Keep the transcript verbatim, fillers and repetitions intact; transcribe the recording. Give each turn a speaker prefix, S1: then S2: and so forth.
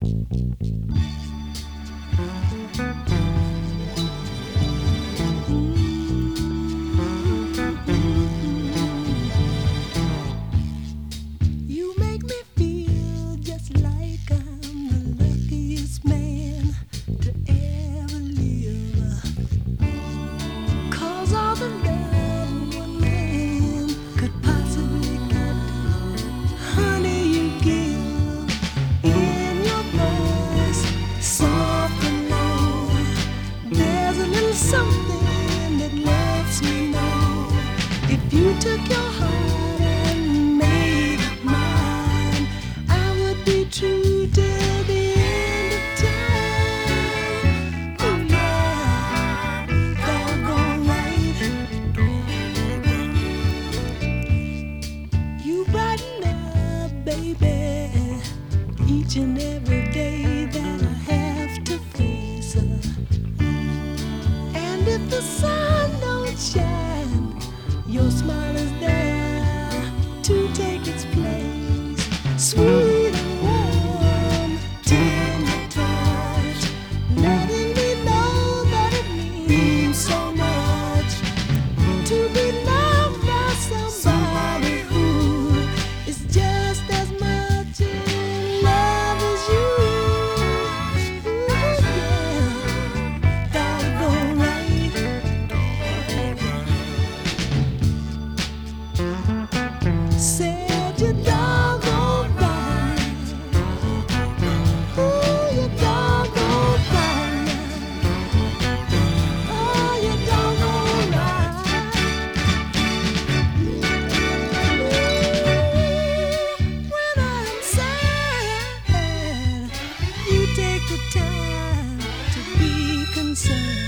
S1: Something that lets me know if you took your heart and made it mine, I would be true till the end of time. Oh yeah, doggone right. You brighten up, baby, each and every day that I have to face her. If the sun don't shine, your smile is there to take its place. Sweet and warm, tender touch, letting me know that it means so much to be loved by somebody who is just as much in love as you. Ooh, yeah, doggone right. Said you doggone right. Ooh, you doggone right. Oh, you doggone right. Ooh, when I'm sad, you take the time to be concerned.